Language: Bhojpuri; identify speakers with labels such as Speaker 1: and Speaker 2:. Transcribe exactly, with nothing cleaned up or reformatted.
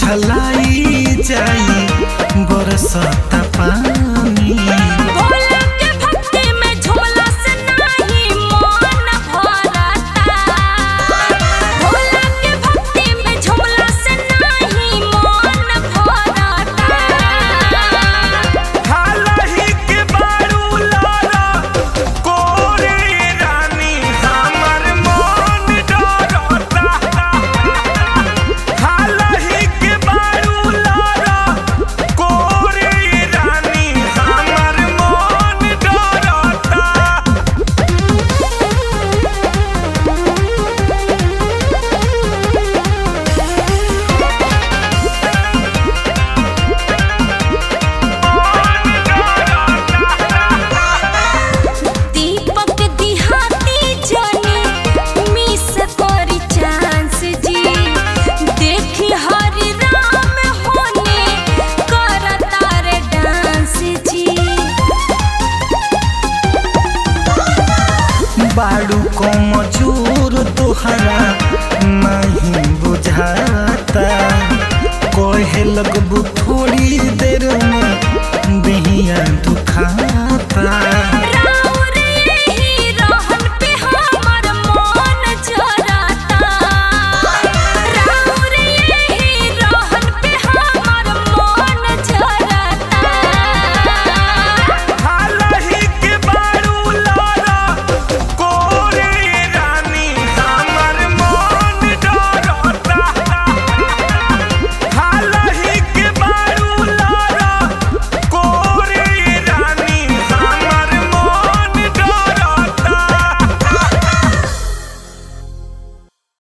Speaker 1: छलाई जाई बरसता पानी।
Speaker 2: भोला के भक्ति में झूमला से नाही मन भरता। भोला के भक्ति में झूमला से नाही मन भरता।
Speaker 1: हालही के बारू लाला कोरे रानी हमर मन डरता। हालही के बारू लाला कोरे रानी हमर मन डरता।
Speaker 2: दीपक दिहाती जाने मिस करी चांस जी। देखी हरि राम होने करता रे डांस जी।
Speaker 1: बाड़ू को मजूर तोहरा नहीं बुझाता। कहे लगबू थोड़ी देर में